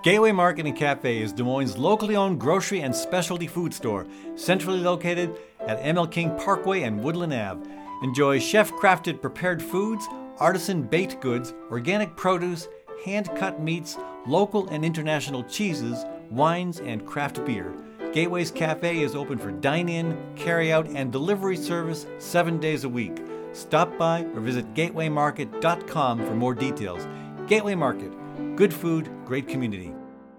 Gateway Market and Cafe is Des Moines' locally owned grocery and specialty food store, centrally located at ML King Parkway and Woodland Ave. Enjoy chef-crafted prepared foods, artisan baked goods, organic produce, hand-cut meats, local and international cheeses, wines, and craft beer. Gateway's Cafe is open for dine-in, carry-out, and delivery service 7 days a week. Stop by or visit gatewaymarket.com for more details. Gateway Market. Good food, great community.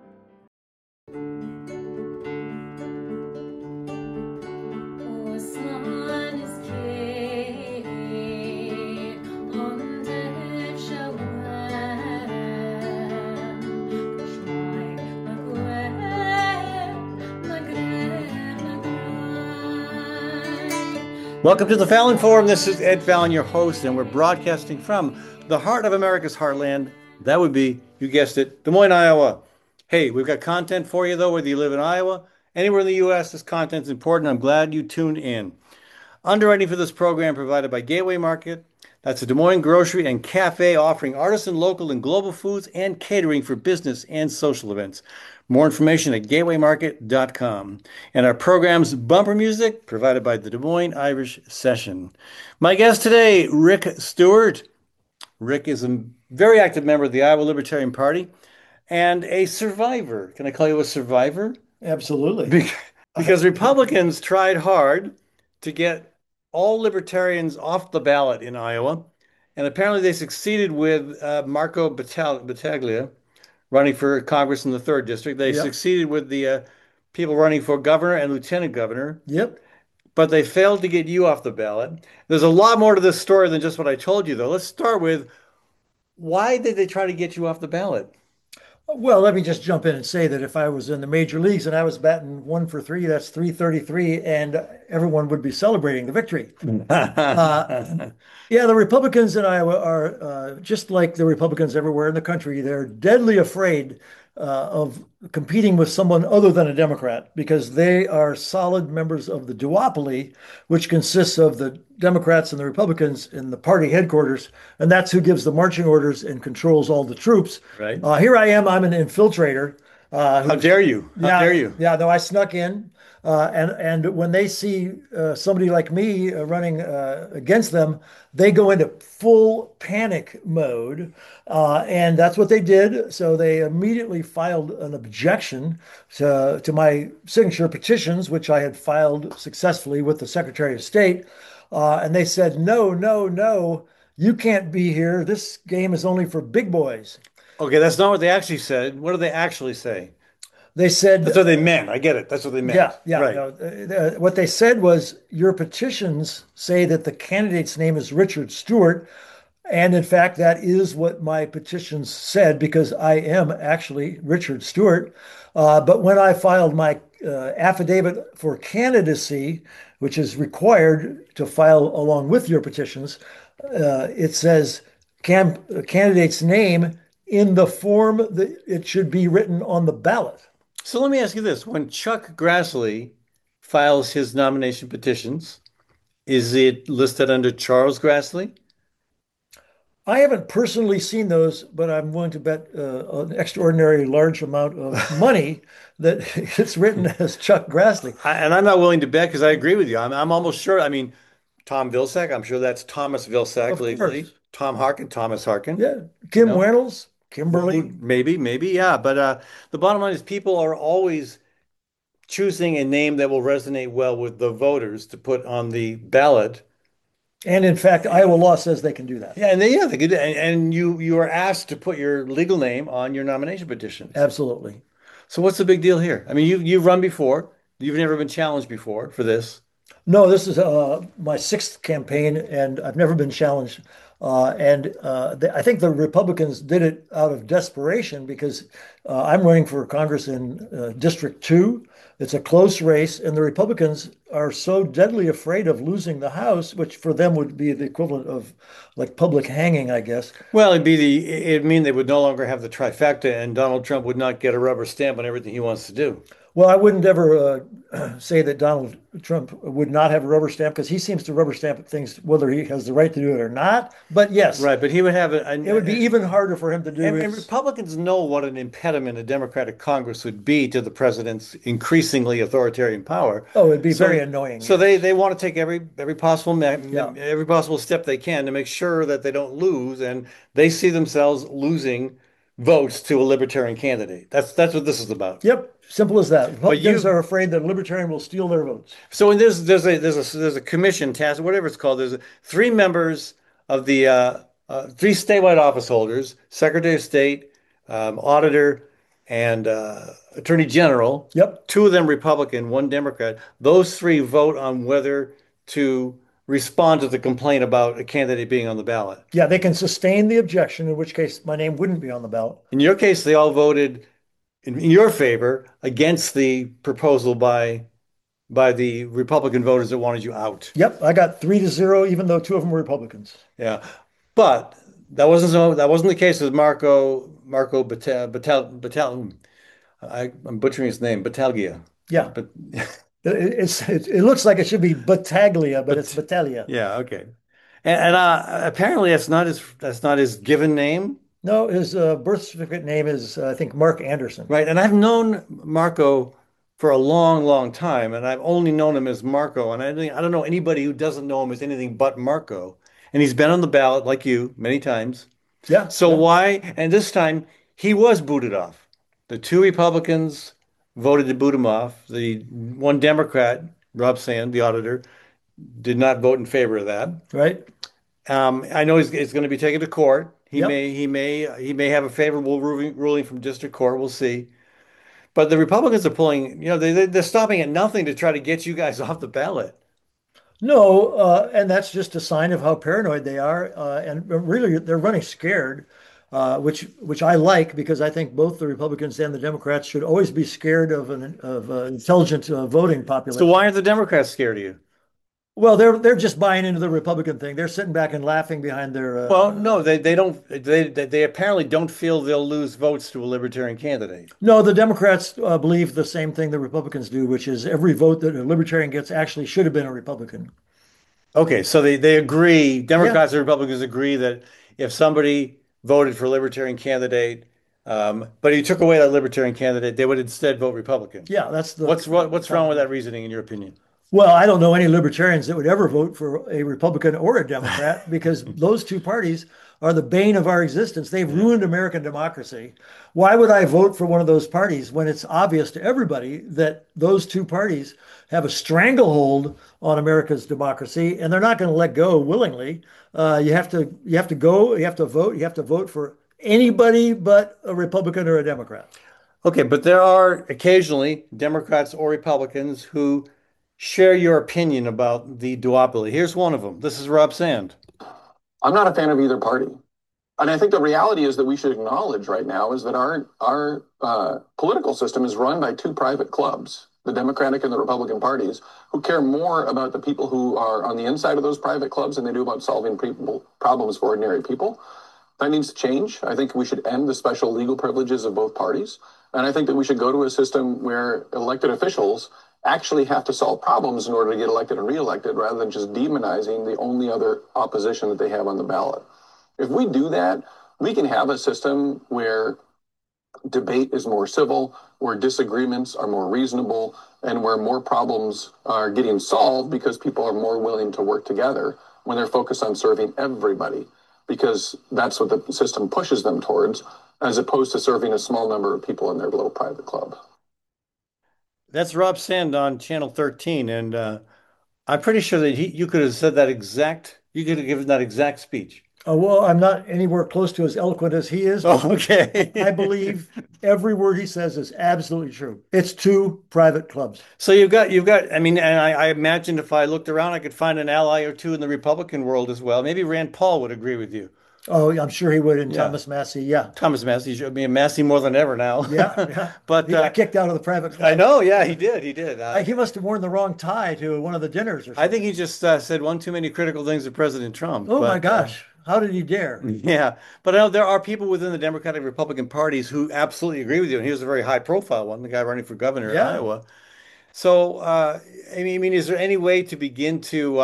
Welcome to the Fallon Forum. This is Ed Fallon, your host, and we're broadcasting from the heart of America's heartland. That would be, you guessed it, Des Moines, Iowa. Hey, we've got content for you, though, whether you live in Iowa, anywhere in the U.S., this content's important. I'm glad you tuned in. Underwriting for this program provided by Gateway Market. That's a Des Moines grocery and cafe offering artisan, local, and global foods and catering for business and social events. More information at gatewaymarket.com. And our program's bumper music provided by the Des Moines Irish Session. My guest today, Rick Stewart. Rick is a very active member of the Iowa Libertarian Party and a survivor. Can I call you a survivor? Absolutely. Because Republicans tried hard to get all libertarians off the ballot in Iowa. And apparently they succeeded with Marco Battaglia running for Congress in the 3rd District. They Yep. succeeded with the people running for governor and lieutenant governor, Yep. but they failed to get you off the ballot. There's a lot more to this story than just what I told you, though. Let's start with, why did they try to get you off the ballot? Well, let me just jump in and say that if I was in the major leagues and I was batting 1 for 3, that's 333, and everyone would be celebrating the victory. Yeah, the Republicans in Iowa are just like the Republicans everywhere in the country. They're deadly afraid of competing with someone other than a Democrat because they are solid members of the duopoly, which consists of the Democrats and the Republicans in the party headquarters, and that's who gives the marching orders and controls all the troops. Right. Here I am. I'm an infiltrator. How dare you? How dare you? Yeah, no, I snuck in. And when they see somebody like me running against them, they go into full panic mode. And that's what they did. So they immediately filed an objection to my signature petitions, which I had filed successfully with the Secretary of State. And they said, no, no, no, you can't be here. This game is only for big boys. Okay, that's not what they actually said. What do they actually say? They said, That's what they meant. I get it. That's what they meant. yeah, yeah. Right. No, what they said was your petitions say that the candidate's name is Richard Stewart. And in fact, that is what my petitions said because I am actually Richard Stewart. But when I filed my affidavit for candidacy, which is required to file along with your petitions, it says candidate's name in the form that it should be written on the ballot. So let me ask you this. When Chuck Grassley files his nomination petitions, is it listed under Charles Grassley? I haven't personally seen those, but I'm willing to bet an extraordinary large amount of money that it's written as Chuck Grassley. And I'm not willing to bet because I agree with you. I'm almost sure. I mean, Tom Vilsack, I'm sure that's Thomas Vilsack Of legally. course. Tom Harkin, Thomas Harkin. Yeah. You Kim know, Reynolds, Kimberly. maybe, yeah. But the bottom line is people are always choosing a name that will resonate well with the voters to put on the ballot. And in fact, Iowa law says they can do that. Yeah, they could, and you are asked to put your legal name on your nomination petitions. Absolutely. So what's the big deal here? I mean, you've run before. You've never been challenged before for this. No, this is my sixth campaign, and I've never been challenged. I think the Republicans did it out of desperation because I'm running for Congress in District 2. It's a close race, and the Republicans are so deadly afraid of losing the House, which for them would be the equivalent of like public hanging, I guess. Well, it'd mean they would no longer have the trifecta, and Donald Trump would not get a rubber stamp on everything he wants to do. Well, I wouldn't ever say that Donald Trump would not have a rubber stamp because he seems to rubber stamp things whether he has the right to do it or not. But yes, Right, but he would have it would be even harder for him to do and his. Republicans know what an impediment a Democratic Congress would be to the president's increasingly authoritarian power. Oh, it'd be very So, annoying. so Yes. they want to take Yeah. every possible step they can to make sure that they don't lose, and they see themselves losing votes to a libertarian candidate. That's what this is about. Yep. Simple as that. But Republicans you are afraid that a libertarian will steal their votes. So when there's a commission task, whatever it's called. Three members of the three statewide office holders, Secretary of State, Auditor, and Attorney General. Yep. Two of them Republican, one Democrat. Those three vote on whether to respond to the complaint about a candidate being on the ballot. Yeah, they can sustain the objection, in which case my name wouldn't be on the ballot. In your case, they all voted in your favor against the proposal by the Republican voters that wanted you out. Yep, I got 3-0, even though two of them were Republicans. Yeah, but that wasn't the case with Marco Batal. I'm butchering his name, Battaglia. Yeah, But it looks like it should be Battaglia, but it's but Battaglia. yeah, okay. And apparently that's not his given name, No, his birth certificate name is I think Mark Anderson. right? And I've known Marco for a long, long time, and I've only known him as Marco, and I don't know anybody who doesn't know him as anything but Marco. And he's been on the ballot like you many times. Yeah, So yeah, why? And this time he was booted off. The two Republicans voted to boot him off. The one Democrat, Rob Sand, the auditor, did not vote in favor of that. right. I know it's going to be taken to court. Yep. He may have a favorable ruling from district court. We'll see. But the Republicans are pulling, they're stopping at nothing to try to get you guys off the ballot. No, and that's just a sign of how paranoid they are, and really they're running scared, which I like because I think both the Republicans and the Democrats should always be scared of an intelligent voting So population. why aren't the Democrats scared of you? Well, they're just buying into the Republican thing. They're sitting back and laughing behind their. Well, no, they don't. They apparently don't feel they'll lose votes to a libertarian candidate. No, the Democrats believe the same thing the Republicans do, which is every vote that a Libertarian gets actually should have been a Republican. Okay, so they agree, Yeah, Democrats and Republicans agree that if somebody voted for a libertarian candidate, but he took away that libertarian candidate, they would instead vote Republican. yeah, that's the What's wrong with that reasoning in your opinion? Well, I don't know any libertarians that would ever vote for a Republican or a Democrat because those two parties are the bane of our existence. They've Yeah. ruined American democracy. Why would I vote for one of those parties when it's obvious to everybody that those two parties have a stranglehold on America's democracy and they're not going to let go willingly? You have to go, you have to vote for anybody but a Republican or a Democrat. Okay, but there are occasionally Democrats or Republicans who share your opinion about the duopoly. Here's one of them. This is Rob Sand. I'm not a fan of either party. And I think the reality is that we should acknowledge right now is that our political system is run by two private clubs, the Democratic and the Republican parties, who care more about the people who are on the inside of those private clubs than they do about solving problems for ordinary people. That needs to change. I think we should end the special legal privileges of both parties. And I think that we should go to a system where elected officials actually have to solve problems in order to get elected and reelected rather than just demonizing the only other opposition that they have on the ballot. If we do that, we can have a system where debate is more civil, where disagreements are more reasonable, and where more problems are getting solved because people are more willing to work together when they're focused on serving everybody, because that's what the system pushes them towards, as opposed to serving a small number of people in their little private club. That's Rob Sand on Channel 13, and I'm pretty sure that you could have said you could have given that exact speech. Well, I'm not anywhere close to as eloquent as he is, Oh, but I okay. believe every word he says is absolutely true. It's two private clubs. So I mean, and I imagine if I looked around, I could find an ally or two in the Republican world as well. Maybe Rand Paul would agree with you. Oh, I'm sure he would in Yeah. Thomas Massey. Yeah. Thomas Massey should be Massey more than ever now. Yeah. Yeah. But He got kicked out of the private I club. know, yeah, he did. He did. He must have worn the wrong tie to one of the dinners or I think something. he just said one too many critical things of President Trump. Oh my But gosh. How did he dare? Yeah, but I know there are people within the Democratic and Republican parties who absolutely agree with you, and he was a very high profile one, the guy running for governor in Yeah. Iowa. So, I mean, is there any way to begin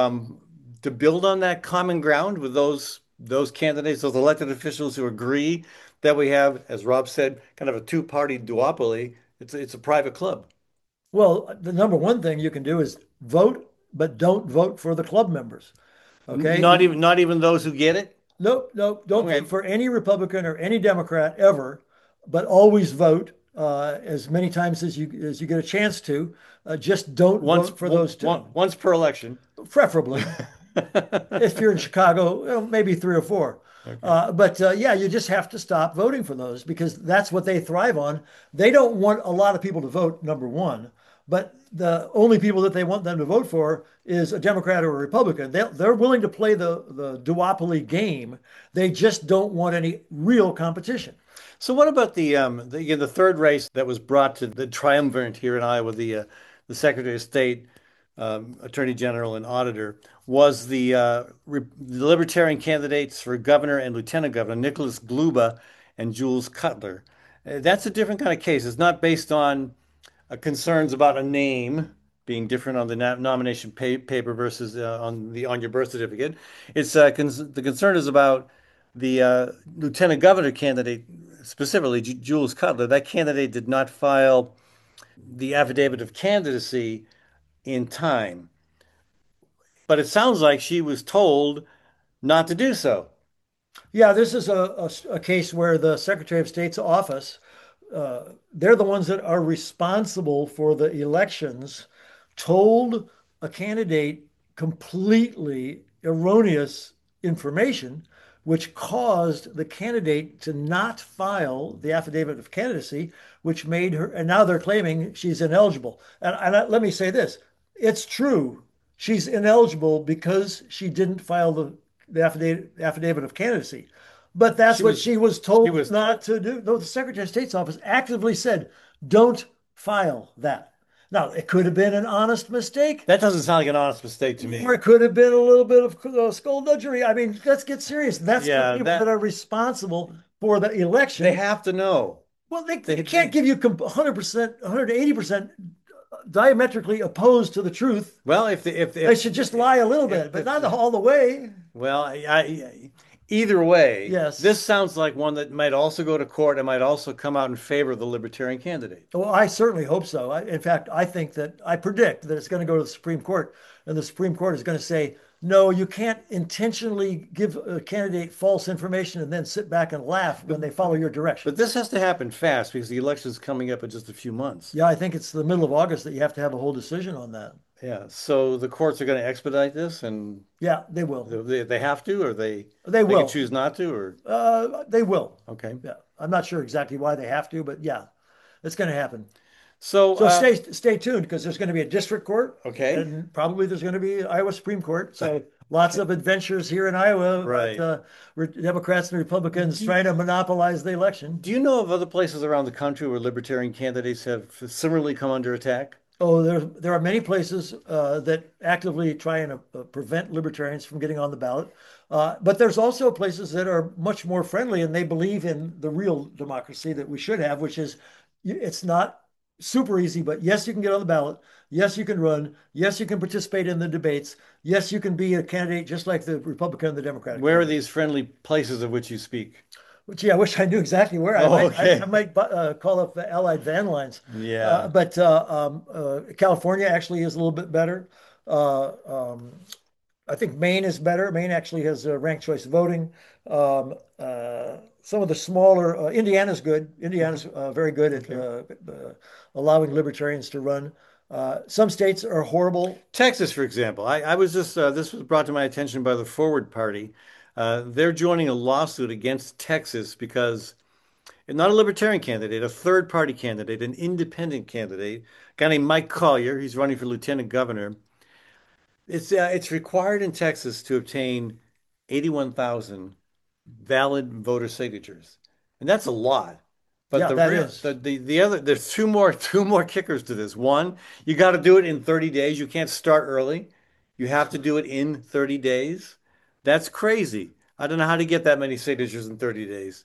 to build on that common ground with those candidates, those elected officials who agree that we have, as Rob said, kind of a two-party duopoly? It's a private club. Well, the number one thing you can do is vote, but don't vote for the club members. Okay. Not even those who get it. Nope, nope. Don't vote Okay, for any Republican or any Democrat ever, but always vote as many times as you get a chance to. Just don't once vote for those two, once per election. preferably. If you're in Chicago, maybe three or four. Okay. But yeah, you just have to stop voting for those because that's what they thrive on. They don't want a lot of people to vote, number one, but the only people that they want them to vote for is a Democrat or a Republican. They're willing to play the duopoly game. They just don't want any real competition. So what about again, the third race that was brought to the triumvirate here in Iowa, the Secretary of State, Attorney General, and Auditor was the Libertarian candidates for governor and lieutenant governor, Nicholas Gluba and Jules Cutler. That's a different kind of case. It's not based on concerns about a name being different on the nomination paper versus on your birth certificate. The concern is about the lieutenant governor candidate, specifically Jules Cutler. That candidate did not file the affidavit of candidacy in time, but it sounds like she was told not to do so. Yeah, this is a case where the Secretary of State's office, they're the ones that are responsible for the elections, told a candidate completely erroneous information, which caused the candidate to not file the affidavit of candidacy, which made her, and now they're claiming she's ineligible. And let me say this, it's true. She's ineligible because she didn't file the affidavit of candidacy. But that's She what was she was she told was not to do. No, the Secretary of State's office actively said, don't file that. Now, it could have been an honest mistake, That doesn't sound like an honest mistake to me. or it could have been a little bit of skullduggery. I mean, let's get serious. That's the Yeah, people that are responsible for the they election. have to know. Well, they They, can't give you 100%, 180% diametrically opposed to the truth. well, if the, They should just lie a little bit, but if not all the way. Well, either way, Yes. this sounds like one that might also go to court and might also come out in favor of the Libertarian candidate. Well, I certainly hope so. In fact, I predict that it's going to go to the Supreme Court, and the Supreme Court is going to say, no, you can't intentionally give a candidate false information and then sit back and laugh when they follow your direction. But this has to happen fast because the election is coming up in just a few months. Yeah, I think it's the middle of August that you have to have a whole decision on that. Yeah, so the courts are going to expedite this, and Yeah, they will. they have to, or They they can will. choose not to, or They will. okay. Yeah, I'm not sure exactly why they have to, but yeah, it's going to happen. So So stay tuned because there's going to be a district court okay, and probably there's going to be Iowa Supreme Court. So lots of adventures here in Iowa right. with Democrats and Republicans trying to monopolize the election. Do you know of other places around the country where Libertarian candidates have similarly come under attack? Oh, there are many places that actively try and prevent libertarians from getting on the ballot. But there's also places that are much more friendly and they believe in the real democracy that we should have, which is it's not super easy, but yes, you can get on the ballot. Yes, you can run. Yes, you can participate in the debates. Yes, you can be a candidate just like the Republican and the Democratic Where are Party. these friendly places of which you speak? Gee, I wish I knew exactly where. Oh, okay. I might call up the Allied Van Lines. Yeah. But California actually is a little bit better. Uh, um, I think Maine is better. Maine actually has ranked choice voting. Some of the smaller, Indiana's good. Indiana's very good at Okay. allowing libertarians to run. Some states are horrible. Texas, for example, I was just this was brought to my attention by the Forward Party. They're joining a lawsuit against Texas because not a libertarian candidate, a third party candidate, an independent candidate, a guy named Mike Collier, he's running for lieutenant governor. It's required in Texas to obtain 81,000 valid voter signatures, and that's a lot. But Yeah, the that real is. the other there's two more kickers to this. One, you got to do it in 30 days. You can't start early. You have to do it in 30 days. That's crazy. I don't know how to get that many signatures in 30 days.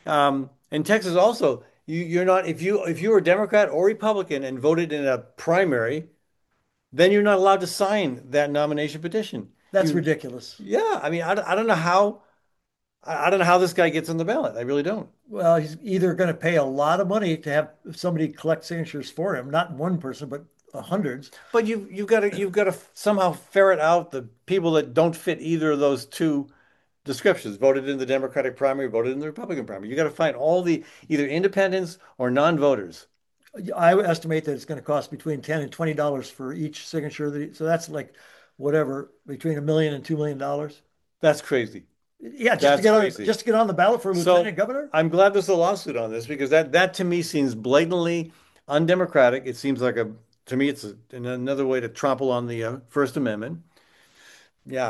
In Texas also, you're not if you were Democrat or Republican and voted in a primary, then you're not allowed to sign that nomination petition. That's You, ridiculous. yeah, I mean, I don't know how I don't know how this guy gets on the ballot. I really don't. Well, he's either going to pay a lot of money to have somebody collect signatures for him, not one person, but hundreds. But you've got to somehow ferret out the people that don't fit either of those two descriptions. Voted in the Democratic primary, voted in the Republican primary. You got to find all the either independents or non-voters. I estimate that it's going to cost between $10 and $20 for each signature. So that's like whatever, between $1 million and $2 million. That's crazy. Yeah, That's crazy. just to get on the ballot for So lieutenant governor. I'm glad there's a lawsuit on this because that to me seems blatantly undemocratic. It seems like to me it's another way to trample on the First Amendment. Yeah.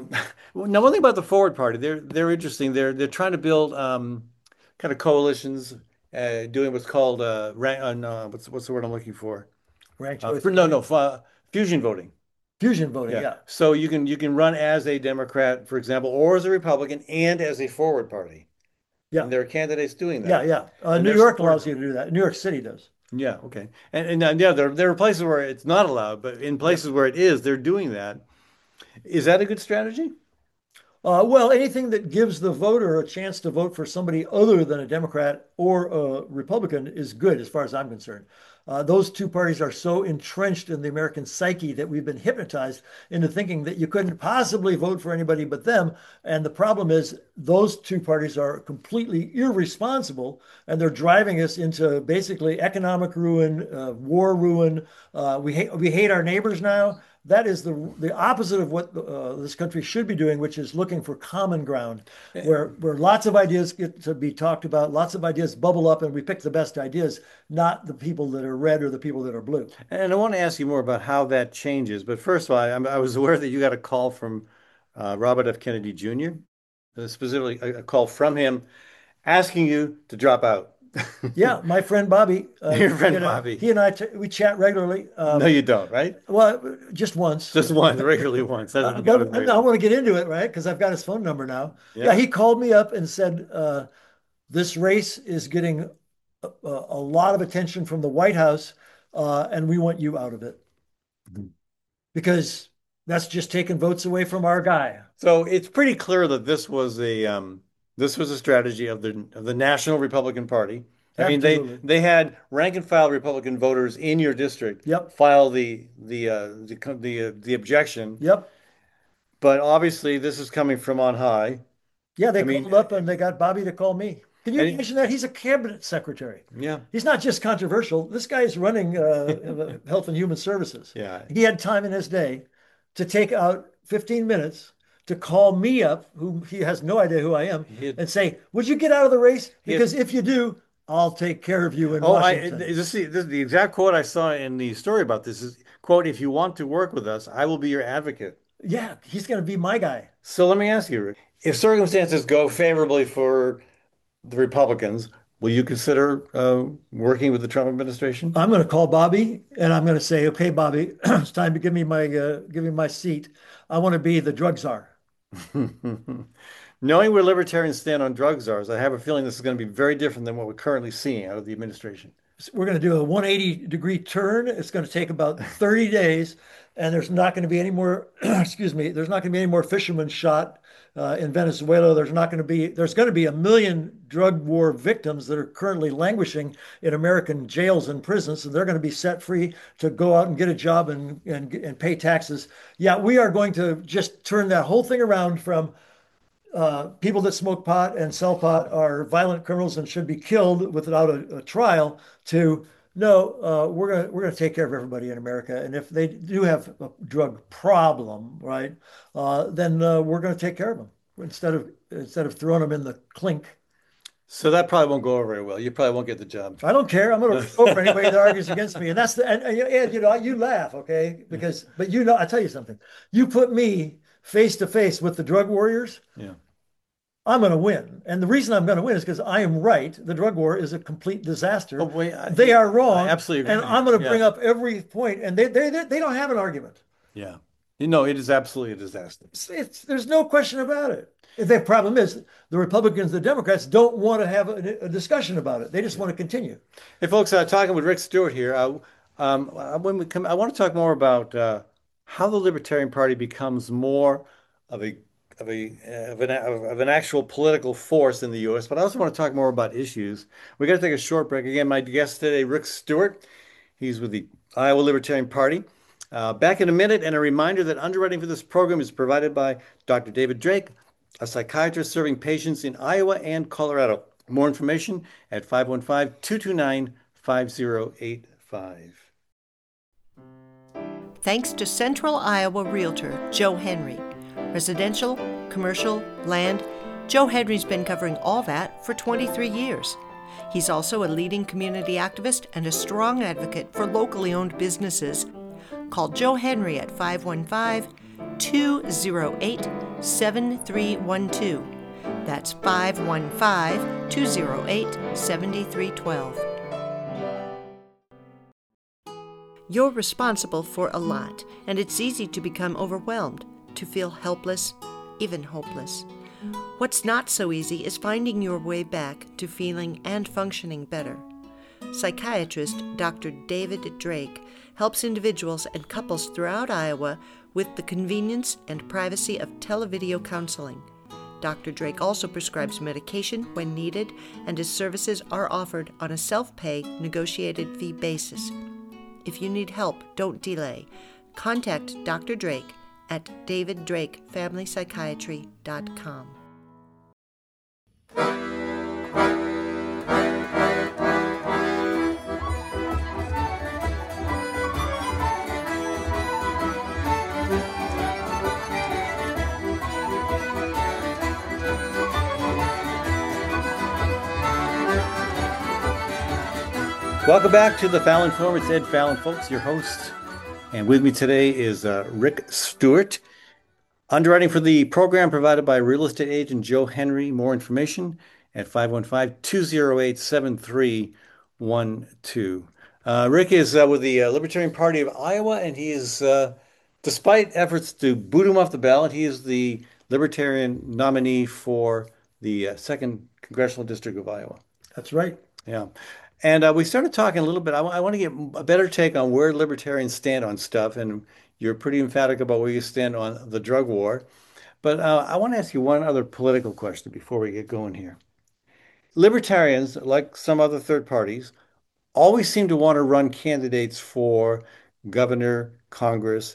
Now one thing about the Forward Party, they're interesting. They're trying to build kind of coalitions, doing what's called what's the word I'm looking for? Ranked choice No, voting. no, fusion voting. Fusion voting. Yeah. Yeah. So you can run as a Democrat, for example, or as a Republican and as a Forward Party. Yeah. And there are candidates doing Yeah. that. Yeah. And New they're York supported. allows you to do that. New York City does. Yeah, okay. And yeah, there are places where it's not allowed, but in Yeah. places where it is, they're doing that. Is that a good strategy? Well, anything that gives the voter a chance to vote for somebody other than a Democrat or a Republican is good, as far as I'm concerned. Those two parties are so entrenched in the American psyche that we've been hypnotized into thinking that you couldn't possibly vote for anybody but them. And the problem is, those two parties are completely irresponsible, and they're driving us into basically economic ruin, war ruin. We hate our neighbors now. That is the opposite of what this country should be doing, which is looking for common ground, where lots of ideas get to be talked about, lots of ideas bubble up, and we pick the best ideas, not the people that are red or the people that are blue. And I want to ask you more about how that changes. But first of all, I was aware that you got a call from Robert F. Kennedy Jr., specifically a call from him asking you to drop out. Yeah, my friend Bobby, Your friend Bobby. he and I we chat regularly. No, you don't, right? Well, just once. Just once, regularly once. That doesn't count as But I regular. want to get into it, right? Because I've got his phone number now. Yeah, Yeah. he called me up and said, this race is getting a lot of attention from the White House, and we want you out of it because that's just taking votes away from our guy. So it's pretty clear that this was a strategy of the National Republican Party. I mean, they Absolutely. they had rank and file Republican voters in your district Yep. file the objection, Yep. but obviously this is coming from on high. Yeah, I they mean, called up and they got Bobby to call me. Can you and imagine that? He's a cabinet secretary. yeah, He's not just controversial. This guy is running Health and Human Services. yeah, He had time in his day to take out 15 minutes to call me up, who he has no idea who I am, he had, and say, "Would you get out of the race? he had, Because if you do, I'll take care of you in oh, Washington." this is the exact quote I saw in the story about this is quote, "If you want to work with us, I will be your advocate." Yeah, he's going to be my guy. So let me ask you, Rick, if circumstances go favorably for the Republicans, will you consider working with the Trump administration? I'm going to call Bobby and I'm going to say, "Okay, Bobby, it's time to give me my seat. I want to be the drug czar." Knowing where libertarians stand on drug czars, I have a feeling this is going to be very different than what we're currently seeing out of the administration. We're going to do a 180-degree turn. It's going to take about 30 days, and there's not going to be any more, excuse me, there's not going to be any more fishermen shot in Venezuela. There's going to be 1 million drug war victims that are currently languishing in American jails and prisons, and they're going to be set free to go out and get a job and pay taxes. Yeah, we are going to just turn that whole thing around from people that smoke pot and sell pot are violent criminals and should be killed without a trial to no, we're gonna take care of everybody in America, and if they do have a drug problem, right, then we're gonna take care of them instead of throwing them in the clink. So that probably won't go over very well. You probably won't get the job. I don't care. I'm gonna vote for anybody that argues against me, and that's and you laugh, okay, because but I tell you something, you put me face to face with the drug warriors. Yeah. I'm going to win. And the reason I'm going to win is because I am right. The drug war is a complete Oh, disaster. wait, They are I wrong. absolutely And agree. I'm going to Yeah. bring up every point, and they don't have an argument. Yeah. You know, it is absolutely a disaster. There's no question about it. The problem is the Republicans, the Democrats don't want to have a discussion about it. They just want to continue. Hey, folks, talking with Rick Stewart here. When we come, I want to talk more about how the Libertarian Party becomes more of a of an actual political force in the U.S. But I also want to talk more about issues. We got to take a short break. Again, my guest today, Rick Stewart. He's with the Iowa Libertarian Party. Back in a minute, and a reminder that underwriting for this program is provided by Dr. David Drake, a psychiatrist serving patients in Iowa and Colorado. More information at 515-229-5085. Thanks to Central Iowa Realtor Joe Henry. Residential, commercial, land, Joe Henry's been covering all that for 23 years. He's also a leading community activist and a strong advocate for locally owned businesses. Call Joe Henry at 515-208-7312. That's 515-208-7312. You're responsible for a lot, and it's easy to become overwhelmed, to feel helpless, even hopeless. What's not so easy is finding your way back to feeling and functioning better. Psychiatrist Dr. David Drake helps individuals and couples throughout Iowa with the convenience and privacy of televideo counseling. Dr. Drake also prescribes medication when needed, and his services are offered on a self-pay, negotiated fee basis. If you need help, don't delay. Contact Dr. Drake at daviddrakefamilypsychiatry.com. Welcome back to the Fallon Forum. It's Ed Fallon, folks, your host. And with me today is Rick Stewart. Underwriting for the program provided by real estate agent Joe Henry. More information at 515-208-7312. Rick is with the Libertarian Party of Iowa, and he is, despite efforts to boot him off the ballot, he is the Libertarian nominee for the 2nd Congressional District of Iowa. That's right. Yeah. And we started talking a little bit. I want to get a better take on where libertarians stand on stuff. And you're pretty emphatic about where you stand on the drug war. But I want to ask you one other political question before we get going here. Libertarians, like some other third parties, always seem to want to run candidates for governor, Congress,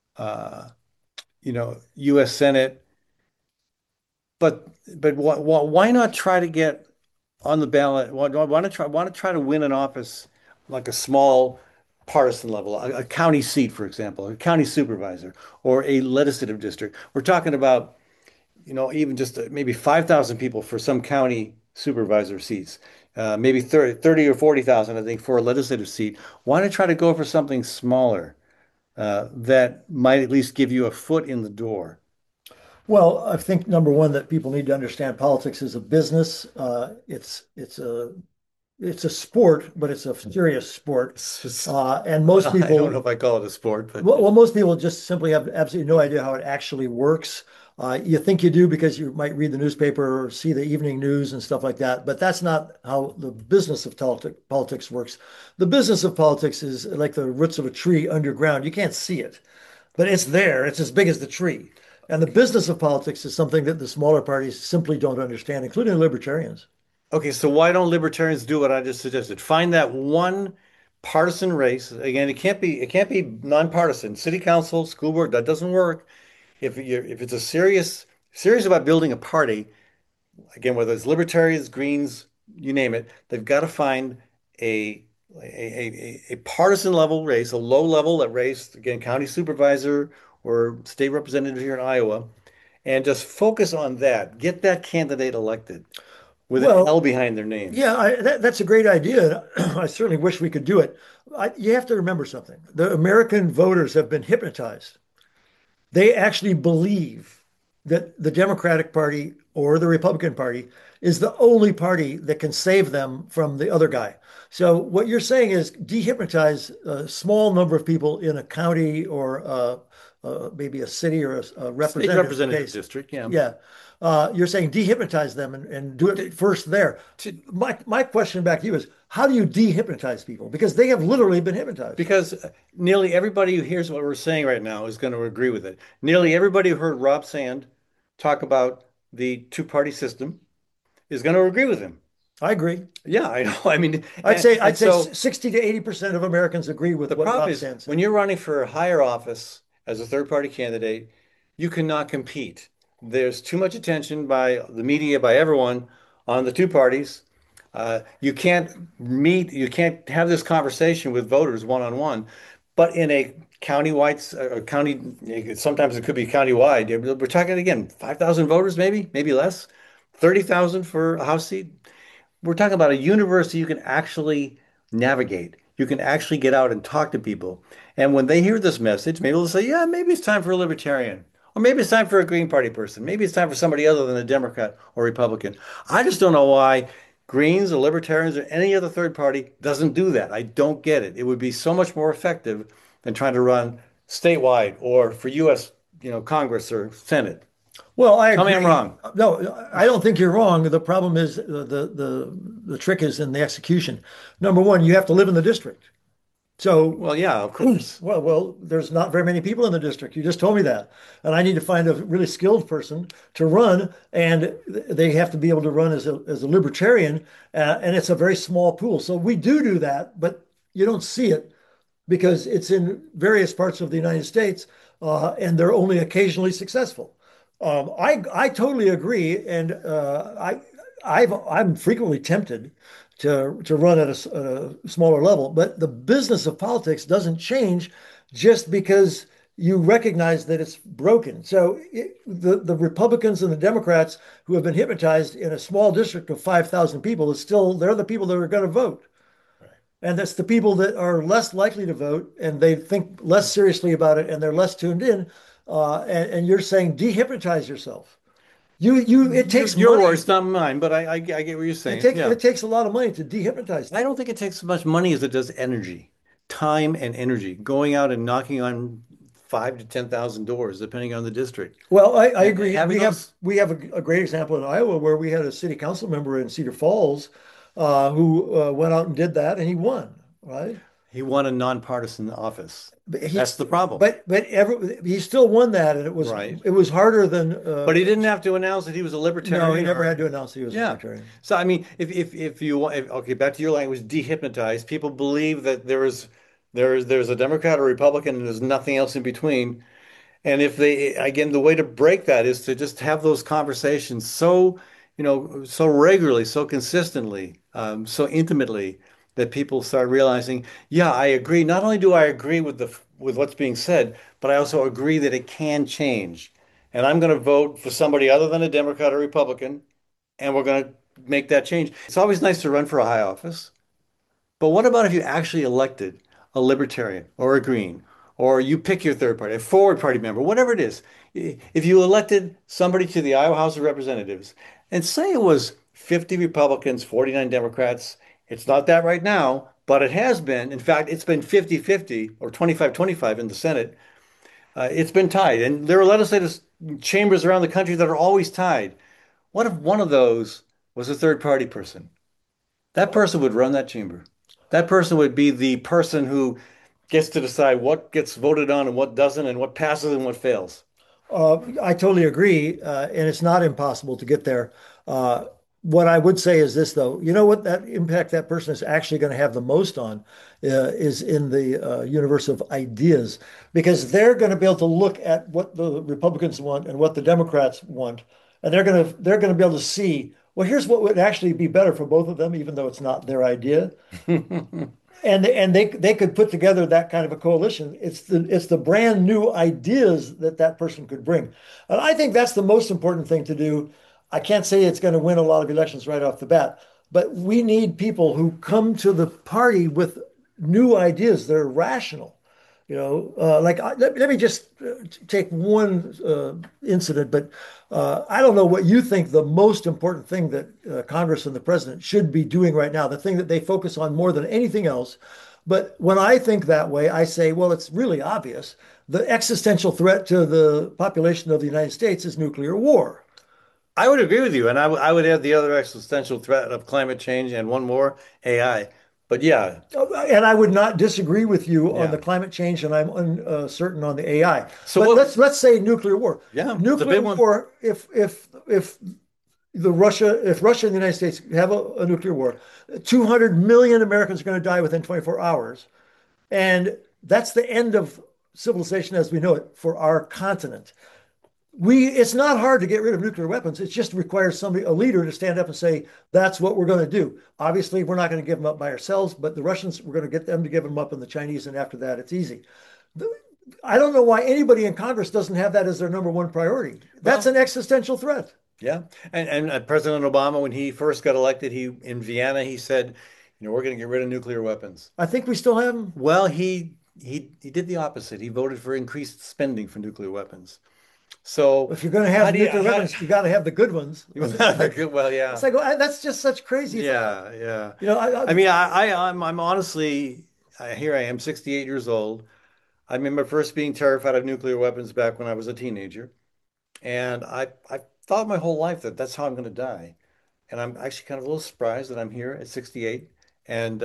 U.S. Senate. But why not try to get on the ballot? Want to try to win an office like a small partisan level, a county seat, for example, a county supervisor or a legislative district. We're talking about, even just maybe 5,000 people for some county supervisor seats, maybe 30 or 40,000, I think, for a legislative seat. Why not try to go for something smaller that might at least give you a foot in the door? Well, I think number one that people need to understand politics is a business. It's a sport, but it's a serious sport. And most people, I don't know if I call it a sport, but well, most people just simply have absolutely no idea how it actually works. You think you do because you might read the newspaper or see the evening news and stuff like that, but that's not how the business of politics works. The business of politics is like the roots of a tree underground. You can't see it, but it's there. It's as big as the tree. And the business of politics is something that the smaller parties simply don't understand, including libertarians. okay, so why don't libertarians do what I just suggested? Find that one partisan race. Again, it can't be nonpartisan. City council, school board, that doesn't work. If it's a serious about building a party, again, whether it's libertarians, greens, you name it, they've got to find a a partisan level race, a low level that race, again, county supervisor or state representative here in Iowa, and just focus on that. Get that candidate elected with an Well, L behind their names. yeah, that's a great idea. I certainly wish we could do it. You have to remember something. The American voters have been hypnotized. They actually believe that the Democratic Party or the Republican Party is the only party that can save them from the other guy. So what you're saying is dehypnotize a small number of people in a county or maybe a city or a State representative representative case. district, yeah. Yeah. You're saying dehypnotize them and do it first there. To- My question back to you is, how do you dehypnotize people? Because they have literally been hypnotized. because nearly everybody who hears what we're saying right now is going to agree with it. Nearly everybody who heard Rob Sand talk about the two-party system is going to agree with him. I agree. Yeah, I know. I mean, I'd and say so 60 to 80% of Americans agree with the what problem Rob is Sand when said. you're running for a higher office as a third party candidate, you cannot compete. There's too much attention by the media, by everyone on the two parties. You can't meet, you can't have this conversation with voters one on one. But in a county-wide, sometimes it could be county-wide. We're talking again, 5,000 voters, maybe less, 30,000 for a House seat. We're talking about a university you can actually navigate. You can actually get out and talk to people. And when they hear this message, maybe they'll say, yeah, maybe it's time for a libertarian. Or maybe it's time for a Green Party person. Maybe it's time for somebody other than a Democrat or Republican. I just don't know why Greens or Libertarians or any other third party doesn't do that. I don't get it. It would be so much more effective than trying to run statewide or for U.S., Congress or Senate. Well, I Tell me I'm agree. wrong. No, I don't think you're wrong. The problem is the trick is in the execution. Number one, you have to live in the district. So, Well, yeah, of course. there's not very many people in the district. You just told me that, and I need to find a really skilled person to run, and they have to be able to run as a libertarian, and it's a very small pool. So we do that, but you don't see it because it's in various parts of the United States, and they're only occasionally successful. I totally agree, and I'm frequently tempted to run at a smaller level, but the business of politics doesn't change just because you recognize that it's broken. So the Republicans and the Democrats who have been hypnotized in a small district of 5,000 people is still they're the people that are going to vote. And that's the people that are less likely to vote and they think less seriously about it and they're less tuned in. And you're saying dehypnotize yourself. It takes Your money. words, not mine, but I get what you're It saying. takes Yeah. it takes a lot of money to dehypnotize I them. don't think it takes so much money as it does energy, time and energy, going out and knocking on 5 to 10,000 doors, depending on the district. Well, I And agree. having those, We have a great example in Iowa where we had a city council member in Cedar Falls who went out and did that and he won, right? he won a nonpartisan office. But That's the problem. he still won that, and Right. it was harder than But he didn't have to announce that he was a no, he libertarian never or, had to announce he was a yeah. libertarian. So, I mean, if you want, okay, back to your language, dehypnotized, people believe that there's a Democrat or Republican and there's nothing else in between. And if they, again, the way to break that is to just have those conversations so regularly, so consistently, so intimately that people start realizing, yeah, I agree. Not only do I agree with what's being said, but I also agree that it can change. And I'm going to vote for somebody other than a Democrat or Republican, and we're going to make that change. It's always nice to run for a high office. But what about if you actually elected a libertarian or a green, or you pick your third party, a forward party member, whatever it is? If you elected somebody to the Iowa House of Representatives, and say it was 50 Republicans, 49 Democrats, it's not that right now, but it has been. In fact, it's been 50-50 or 25-25 in the Senate. It's been tied. And there are legislative chambers around the country that are always tied. What if one of those was a third party person? That person would run that chamber. That person would be the person who gets to decide what gets voted on and what doesn't, and what passes and what fails. I totally agree, and it's not impossible to get there. What I would say is this, though. You know what that impact that person is actually going to have the most on is in the universe of ideas, because they're going to be able to look at what the Republicans want and what the Democrats want, and they're going to be able to see, well, here's what would actually be better for both of them, even though it's not their idea. And they could put together that kind of a coalition. It's the brand new ideas that person could bring, and I think that's the most important thing to do. I can't say it's going to win a lot of elections right off the bat, but we need people who come to the party with new ideas that are rational. Let me just take one incident, but I don't know what you think the most important thing that Congress and the president should be doing right now, the thing that they focus on more than anything else. But when I think that way, I say, well, it's really obvious. The existential threat to the population of the United States is nuclear war. I would agree with you, and I would add the other existential threat of climate change and one more, AI. But yeah, And I would not disagree with you on yeah. the climate change, and I'm uncertain on the AI. So But what? let's say nuclear war. Yeah, it's a Nuclear big one. war. If Russia and the United States have a nuclear war, 200 million Americans are going to die within 24 hours, and that's the end of civilization as we know it for our continent. It's not hard to get rid of nuclear weapons. It just requires somebody, a leader, to stand up and say, that's what we're going to do. Obviously, we're not going to give them up by ourselves, but the Russians, we're going to get them to give them up, and the Chinese, and after that, it's easy. I don't know why anybody in Congress doesn't have that as their number one priority. That's Well, an existential threat. yeah, and President Obama, when he first got elected, he in Vienna, he said, we're going to get rid of nuclear weapons. I think we still have them. Well, he did the opposite. He voted for increased spending for nuclear weapons. So If you're going to how have do you nuclear weapons, you got to have the good ones. well, It's yeah. like, well, that's just such crazy. Yeah, yeah. You know, I mean, I'm honestly, here I am, 68 years old. I remember first being terrified of nuclear weapons back when I was a teenager. And I thought my whole life that that's how I'm going to die. And I'm actually kind of a little surprised that I'm here at 68 and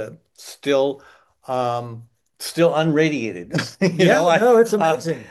still unradiated. yeah, no, it's Uh, amazing.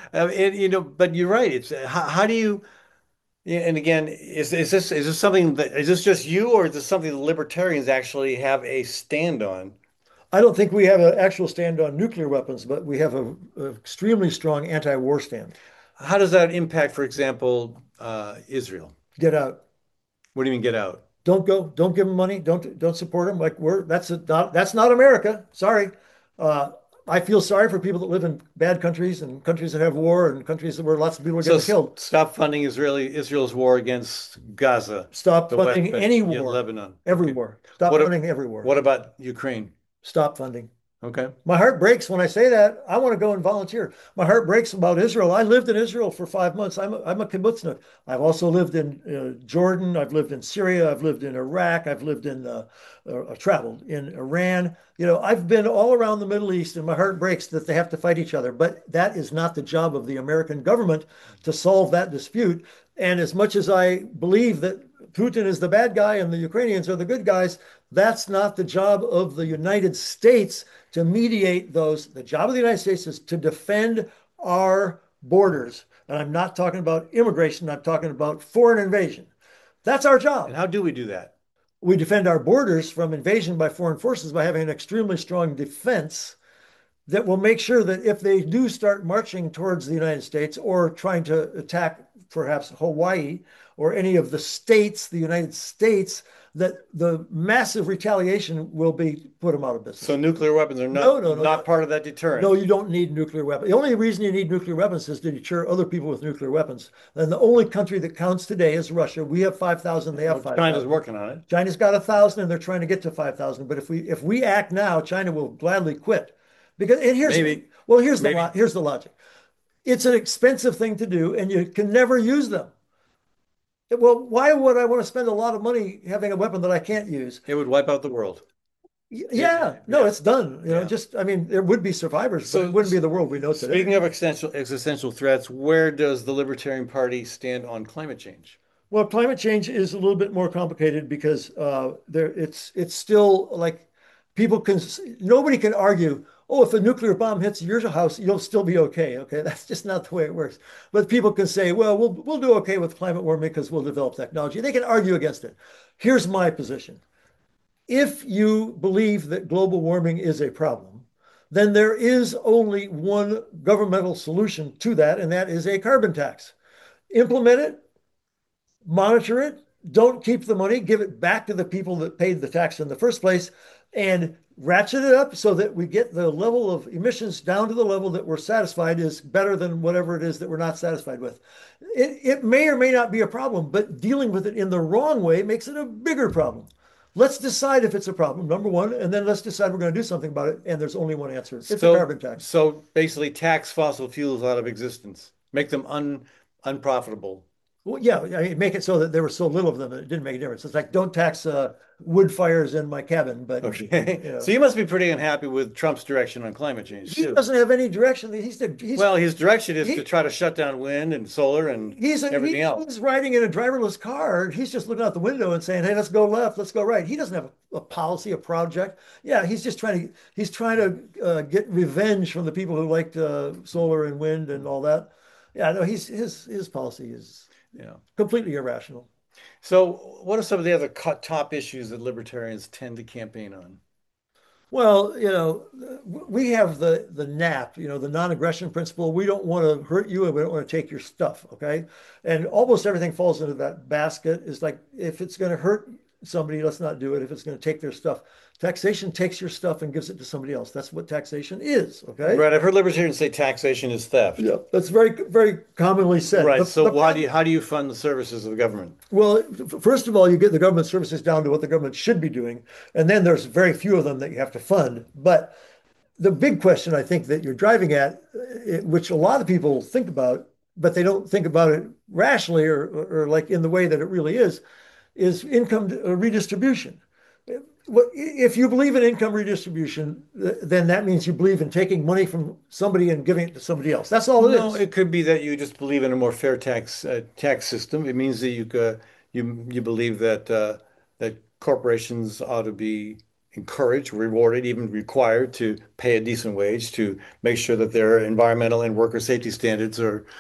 but you're right. It's how do you? Yeah, and again, is this something that is this just you, or is this something the libertarians actually have a stand on? I don't think we have an actual stand on nuclear weapons, but we have a extremely strong anti-war stand. How does that impact, for example, Israel? Get out. What do you mean get out? Don't go. Don't give them money. Don't support them. Like that's not America. Sorry. Uh, I feel sorry for people that live in bad countries and countries that have war and countries where lots of people are So getting killed. stop funding Israel's war against Gaza, Stop the West funding Bank, any yeah, war, Lebanon. every Okay. war. Stop What a- funding every war. what about Ukraine? Stop funding. Okay. My heart breaks when I say that. I want to go and volunteer. My heart breaks about Israel. I lived in Israel for 5 months. I'm a kibbutznik. I've also lived in Jordan. I've lived in Syria. I've lived in Iraq. I've lived in, traveled in Iran. I've been all around the Middle East, and my heart breaks that they have to fight each other. But that is not the job of the American government to solve that dispute. And as much as I believe that Putin is the bad guy and the Ukrainians are the good guys, that's not the job of the United States to mediate those. The job of the United States is to defend our borders. And I'm not talking about immigration, I'm talking about foreign invasion. That's our And job. how do we do that? We defend our borders from invasion by foreign forces by having an extremely strong defense that will make sure that if they do start marching towards the United States or trying to attack perhaps Hawaii or any of the states, the United States, that the massive retaliation will be put them out of So business. nuclear weapons are No, not no, no, not no. part of that deterrent. No, you don't need nuclear weapons. The only reason you need nuclear weapons is to deter other people with nuclear weapons. And the only country that counts today is Russia. We have 5,000, they have Well, China's 5,000. working on it. China's got 1,000 and they're trying to get to 5,000. But if we act now, China will gladly quit. Because and here's Maybe, well, maybe here's the logic. It's an expensive thing to do, and you can never use them. Well, why would I want to spend a lot of money having a weapon that I can't use? it would wipe out the world. Yeah, no, Yeah, it's done. yeah. Just I mean, there would be survivors, but it So wouldn't be the world we know speaking today. of existential threats, where does the Libertarian Party stand on climate change? Well, climate change is a little bit more complicated because it's still like people can nobody can argue, oh, if a nuclear bomb hits your house, you'll still be okay. Okay, that's just not the way it works. But people can say, well, we'll do okay with climate warming because we'll develop technology. They can argue against it. Here's my position. If you believe that global warming is a problem, then there is only one governmental solution to that, and that is a carbon tax. Implement it, monitor it, don't keep the money, give it back to the people that paid the tax in the first place, and ratchet it up so that we get the level of emissions down to the level that we're satisfied is better than whatever it is that we're not satisfied with. It may or may not be a problem, but dealing with it in the wrong way makes it a bigger problem. Let's decide if it's a problem, number one, and then let's decide we're going to do something about it. And there's only one answer. It's a So, carbon tax. so basically, tax fossil fuels out of existence, make them unprofitable. Well, yeah, I mean, make it so that there were so little of them that it didn't make a difference. It's like don't tax wood fires in my cabin, but Okay. you know, So you must be pretty unhappy with Trump's direction on climate change he too. doesn't have any direction. Well, his direction is to he try to shut down wind and solar and everything else. he's riding in a driverless car. He's just looking out the window and saying, "Hey, let's go left, let's go right." He doesn't have a policy, a project. Yeah, he's trying to get revenge from the people who liked solar and wind and all that. Yeah, no, his policy is Yeah. completely irrational. So what are some of the other top issues that libertarians tend to campaign on? Well, we have the NAP, the non-aggression principle. We don't want to hurt you and we don't want to take your stuff, okay? And almost everything falls into that basket. Is like if it's going to hurt somebody, let's not do it. If it's going to take their stuff, taxation takes your stuff and gives it to somebody else. That's what taxation is, okay? Right. I've heard libertarians say taxation is theft. Yeah, that's very, very commonly said. Right. So how do you fund the services of the government? Well, first of all, you get the government services down to what the government should be doing, and then there's very few of them that you have to fund. But the big question I think that you're driving at, which a lot of people think about, but they don't think about it rationally or like in the way that it really is income redistribution. If you believe in income redistribution, then that means you believe in taking money from somebody and giving it to somebody else. That's all it No, is. it could be that you just believe in a more fair tax system. It means that you believe that corporations ought to be encouraged, rewarded, even required to pay a decent wage to make sure that their environmental and worker safety standards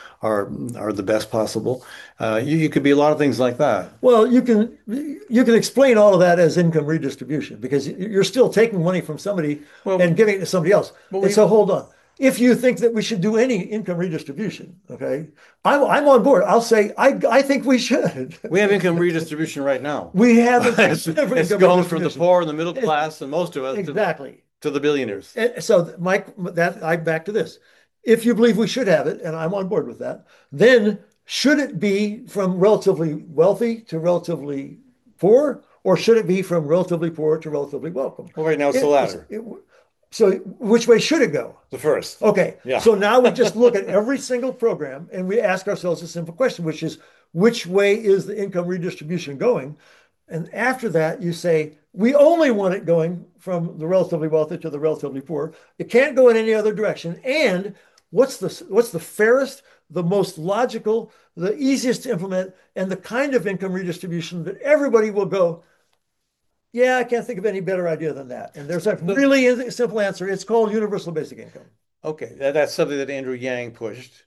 are the best possible. You could be a lot of things like that. Well, you can explain all of that as income redistribution because you're still taking money from somebody Well, and giving it to somebody else. but And we so hold on. If you think that we should do any income redistribution, okay, I'm on board. I'll say I think we should. we have income redistribution right now. We have a It's income going from the redistribution. poor and the middle class and most of us Exactly. to the billionaires. And so, Mike, that I back to this. If you believe we should have it, and I'm on board with that, then should it be from relatively wealthy to relatively poor, or should it be from relatively poor to relatively wealthy? Well, right now it's the latter, So which way should it go? the first. Okay, Yeah. so now we just look at every single program and we ask ourselves a simple question, which is which way is the income redistribution going? And after that, you say, we only want it going from the relatively wealthy to the relatively poor. It can't go in any other direction. And what's the fairest, the most logical, the easiest to implement, and the kind of income redistribution that everybody will go, yeah, I can't think of any better idea than that. And there's a really simple answer. It's called universal basic income. Okay, that's something that Andrew Yang pushed.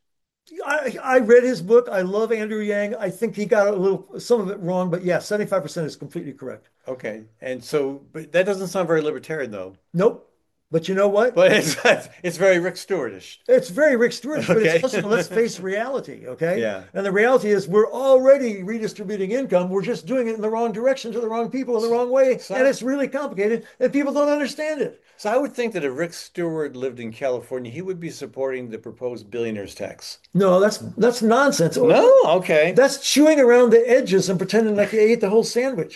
I read his book. I love Andrew Yang. I think he got some of it wrong, but yeah, 75% is completely correct. Okay, and so, but that doesn't sound very libertarian though. Nope. But you know what? But it's very Rick Stewartish. It's very Rick Stewart, but Okay. it's also, let's face reality, okay? Yeah. And the reality is we're already redistributing income. We're just doing it in the wrong direction to the wrong people in the wrong way. So- And it's really complicated and people don't understand it. So I would think that if Rick Stewart lived in California, he would be supporting the proposed billionaires tax. No, that's nonsense. No, okay. That's chewing around the edges and pretending like you ate the whole sandwich.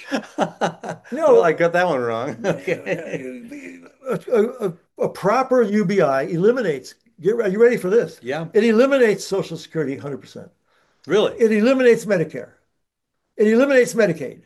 No. Well, I got that one wrong. Okay. A proper UBI eliminates, are you ready for this? Yeah. It eliminates Social Security 100%. Really? It eliminates Medicare. It eliminates Medicaid.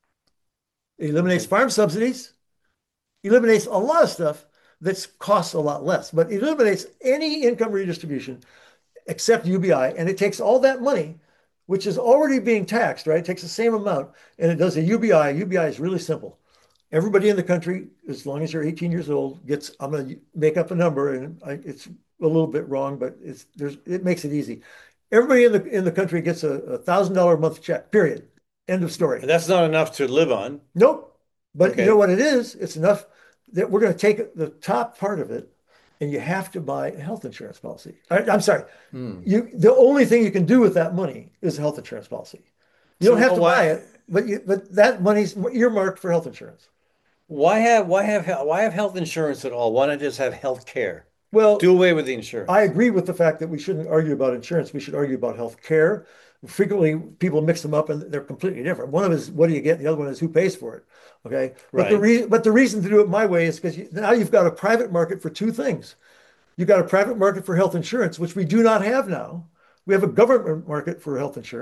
It eliminates Okay. farm subsidies. Eliminates a lot of stuff that costs a lot less, but it eliminates any income redistribution except UBI. And it takes all that money, which is already being taxed, right? It takes the same amount and it does a UBI. UBI is really simple. Everybody in the country, as long as you're 18 years old, gets, I'm going to make up a number and it's a little bit wrong, but it makes it easy. Everybody in the country gets a $1,000 a month check, period. End of story. That's not enough to live on. Nope. But Okay. you know what it is? It's enough that we're going to take the top part of it and you have to buy a health insurance policy. I'm sorry. Hmm. The only thing you can do with that money is a health insurance policy. You So don't have to why- buy it, but that money's earmarked for health insurance. Why have health insurance at all? Why not just have health care? Well, Do away with the insurance. I agree with the fact that we shouldn't argue about insurance. We should argue about health care. Frequently, people mix them up and they're completely different. One of them is what do you get? The other one is who pays for it. Okay. But the reason to do it my way is because now you've got a private market for two things. You've got a private market for health insurance, which we do not have now. We have a government market for health insurance,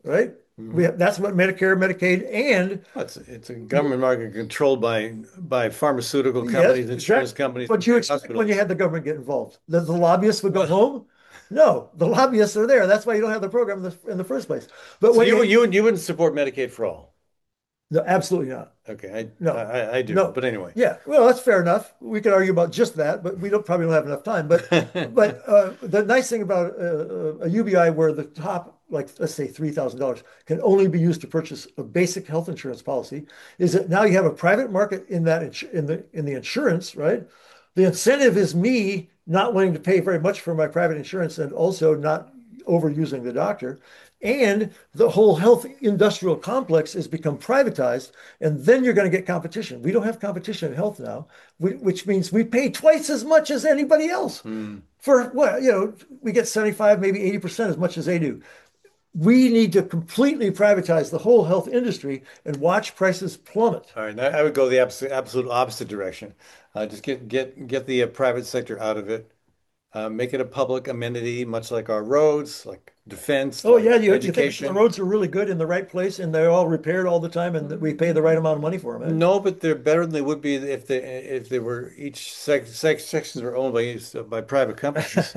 right? That's what Medicare, Medicaid, and It's a government market controlled by pharmaceutical yes, companies, insurance exactly. companies, What you expect when you hospitals. had the government get involved. The lobbyists would go Well, home. No, the lobbyists are there. That's why you don't have the program in the first place. But so when you wouldn't support Medicaid for all? no, absolutely not. Okay, No, I do, no. but anyway. Yeah, well, that's fair enough. We could argue about just that, but we don't probably don't have enough time. But the nice thing about a UBI where the top, like let's say $3,000, can only be used to purchase a basic health insurance policy is that now you have a private market in that in the insurance, right? The incentive is me not wanting to pay very much for my private insurance and also not overusing the doctor. And the whole health industrial complex has become privatized, and then you're going to get competition. We don't have competition in health now, which means we pay twice as much as anybody else Hmm. for what, we get 75, maybe 80% as much as they do. We need to completely privatize the whole health industry and watch prices plummet. All right, I would go the absolute opposite direction. Just get the private sector out of it. Make it a public amenity, much like our roads, like defense, Oh, like yeah, you think the education. roads are really good in the right place and they're all repaired all the time and that we pay the right amount of money for them, eh? No, but they're better than they would be if they were each sections were owned by private companies.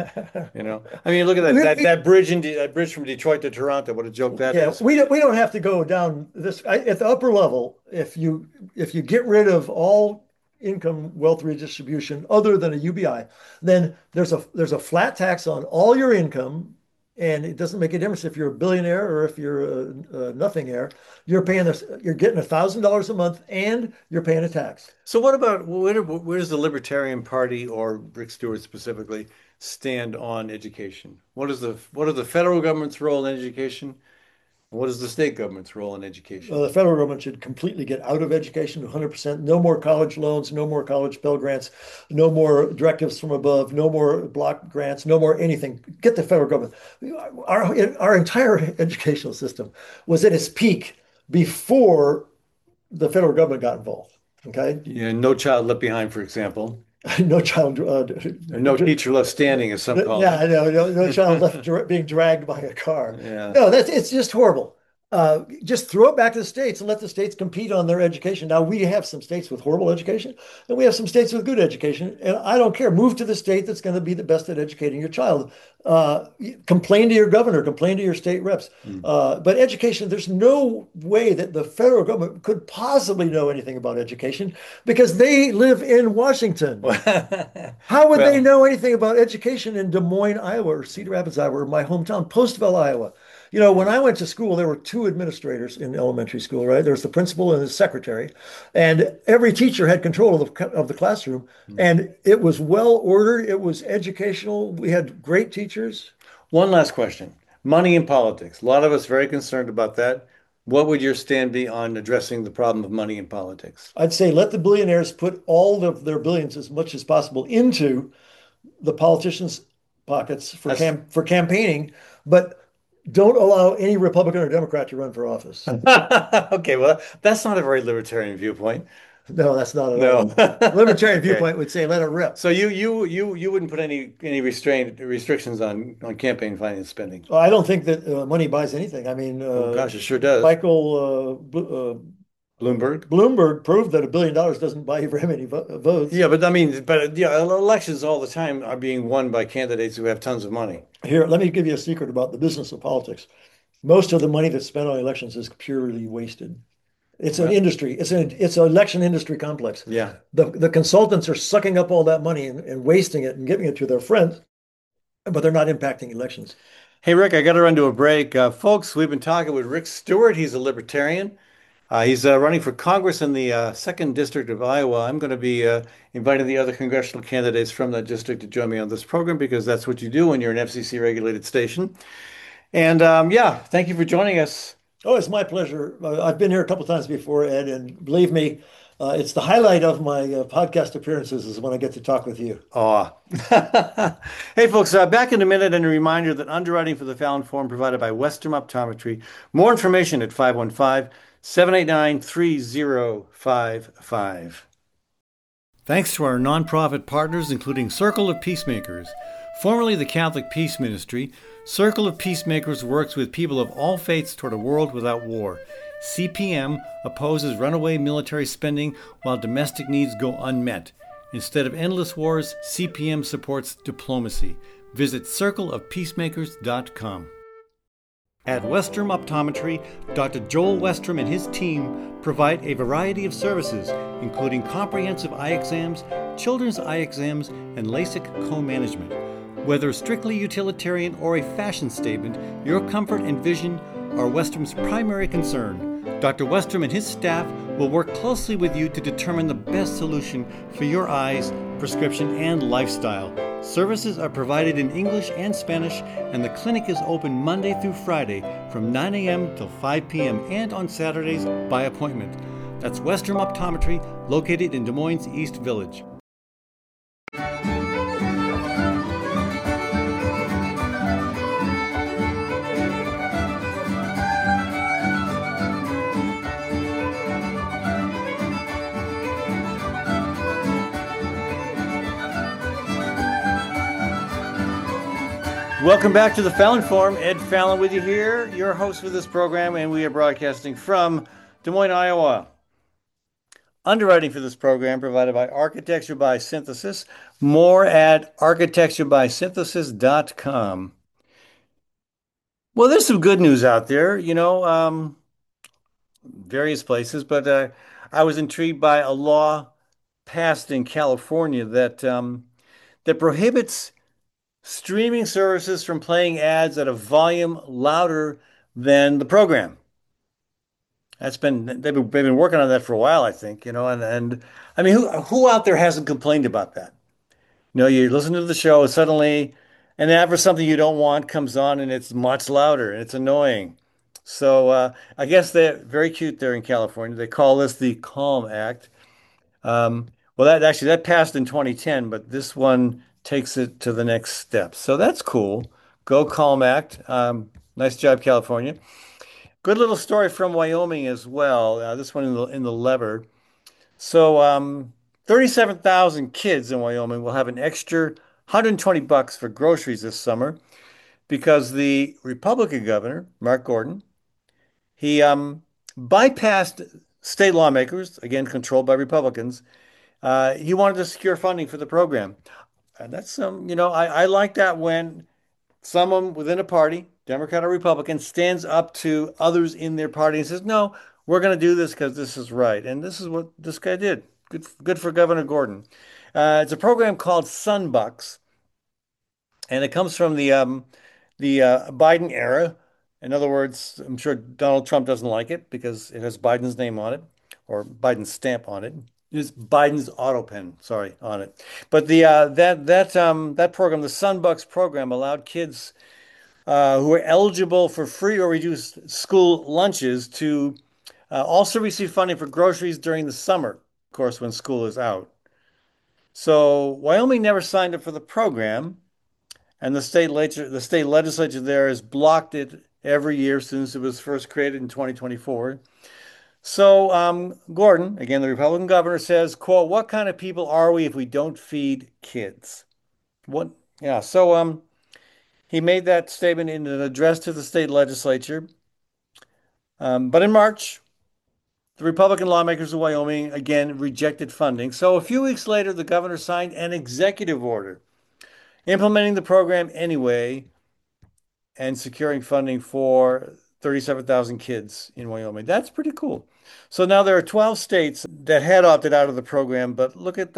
I mean, look at We, that bridge that bridge from Detroit to Toronto. What a joke that Yeah, is. we don't have to go down this at the upper level. If you get rid of all income wealth redistribution other than a UBI, then there's a flat tax on all your income, and it doesn't make a difference if you're a billionaire or if you're a nothingaire. You're paying this. You're getting $1,000 a month, and you're paying a tax. So what about where does the Libertarian Party or Rick Stewart specifically stand on education? What is the federal government's role in education? What is the state government's role in education? The federal government should completely get out of education 100%. No more college loans, no more college Pell Grants, no more directives from above, no more block grants, no more anything. Get the federal government. Our entire educational system was at its peak before the federal government got involved. Okay. Yeah, No Child Left Behind, for example. No child, Or No Teacher Left Standing, as some call it. yeah, no child left being dragged by a car. Yeah. No, it's just horrible. Just throw it back to the states and let the states compete on their education. Now we have some states with horrible education, and we have some states with good education. And I don't care. Move to the state that's going to be the best at educating your child. Complain to your governor, complain to your state reps. Mm. But education, there's no way that the federal government could possibly know anything about education because they live in Washington. How would they Well, know anything about education in Des Moines, Iowa, or Cedar Rapids, Iowa, or my hometown, Postville, Iowa? When I went to school, there were two administrators in elementary school, right? There's the principal and the secretary, and every teacher had control of the classroom, mm. and it was well ordered. It was educational. We had great teachers. One last question. Money in politics. A lot of us very concerned about that. What would your stand be on addressing the problem of money in politics? I'd say let the billionaires put all of their billions as much as possible into the politicians' pockets That's for campaigning, but don't allow any Republican or Democrat to run for office. okay. Well, that's not a very libertarian viewpoint. No, that's not at No. all. Libertarian Okay. viewpoint would say let it rip. So you wouldn't put any restrictions on campaign finance spending. Well, I don't think that money buys anything. I mean, Oh gosh, it sure does. Michael Bloomberg. Bloomberg proved that $1 billion doesn't buy you very many votes. Yeah, but I mean, elections all the time are being won by candidates who have tons of money. Here, let me give you a secret about the business of politics. Most of the money that's spent on elections is purely wasted. It's an Well, industry. It's an election industry complex. yeah. The consultants are sucking up all that money and wasting it and giving it to their friends, but they're not impacting elections. Hey, Rick, I got to run to a break. Folks, we've been talking with Rick Stewart. He's a libertarian. He's running for Congress in the 2nd District of Iowa. I'm going to be inviting the other congressional candidates from that district to join me on this program because that's what you do when you're an FCC regulated station. And yeah, thank you for joining us. Oh, it's my pleasure. I've been here a couple of times before, Ed, and believe me, it's the highlight of my podcast appearances is when I get to talk with you. Aw. Hey, folks, back in a minute, and a reminder that underwriting for the Fallon Forum provided by Western Optometry. More information at 515-789-3055. Thanks to our nonprofit partners, including Circle of Peacemakers. Formerly the Catholic Peace Ministry, Circle of Peacemakers works with people of all faiths toward a world without war. CPM opposes runaway military spending while domestic needs go unmet. Instead of endless wars, CPM supports diplomacy. Visit circleofpeacemakers.com. At Westrom Optometry, Dr. Joel Westrom and his team provide a variety of services, including comprehensive eye exams, children's eye exams, and LASIK co-management. Whether strictly utilitarian or a fashion statement, your comfort and vision are Westrom's primary concern. Dr. Westrom and his staff will work closely with you to determine the best solution for your eyes, prescription, and lifestyle. Services are provided in English and Spanish, and the clinic is open Monday through Friday from 9 a.m. till 5 p.m. and on Saturdays by appointment. That's Westrom Optometry, located in Des Moines East Village. Welcome back to the Fallon Forum. Ed Fallon with you here, your host for this program, and we are broadcasting from Des Moines, Iowa. Underwriting for this program provided by Architecture by Synthesis. More at architecturebysynthesis.com. Well, there's some good news out there, various places, but I was intrigued by a law passed in California that prohibits streaming services from playing ads at a volume louder than the program. They've been working on that for a while, I think, and I mean, who out there hasn't complained about that? You listen to the show, and suddenly an ad for something you don't want comes on, and it's much louder, and it's annoying. So I guess they're very cute there in California. They call this the Calm Act. Well, that passed in 2010, but this one takes it to the next step. So that's cool. Go Calm Act. Nice job, California. Good little story from Wyoming as well. This one in the lever. So 37,000 kids in Wyoming will have an extra $120 for groceries this summer because the Republican governor, Mark Gordon, he bypassed state lawmakers, again controlled by Republicans. He wanted to secure funding for the program. And that's I like that when someone within a party, Democrat or Republican, stands up to others in their party and says, "No, we're going to do this because this is right." And this is what this guy did. Good for Governor Gordon. It's a program called Sunbucks, and it comes from the Biden era. In other words, I'm sure Donald Trump doesn't like it because it has Biden's name on it or Biden's stamp on it. It's Biden's auto pen, sorry, on it. But that program, the Sunbucks program, allowed kids who are eligible for free or reduced school lunches to also receive funding for groceries during the summer, of course, when school is out. So Wyoming never signed up for the program, and the state legislature there has blocked it every year since it was first created in 2024. So Gordon, again, the Republican governor says, quote, "What kind of people are we if we don't feed kids?" What? Yeah. So he made that statement in an address to the state legislature. But in March, the Republican lawmakers of Wyoming again rejected funding. So a few weeks later, the governor signed an executive order implementing the program anyway and securing funding for 37,000 kids in Wyoming. That's pretty cool. So now there are 12 states that had opted out of the program, but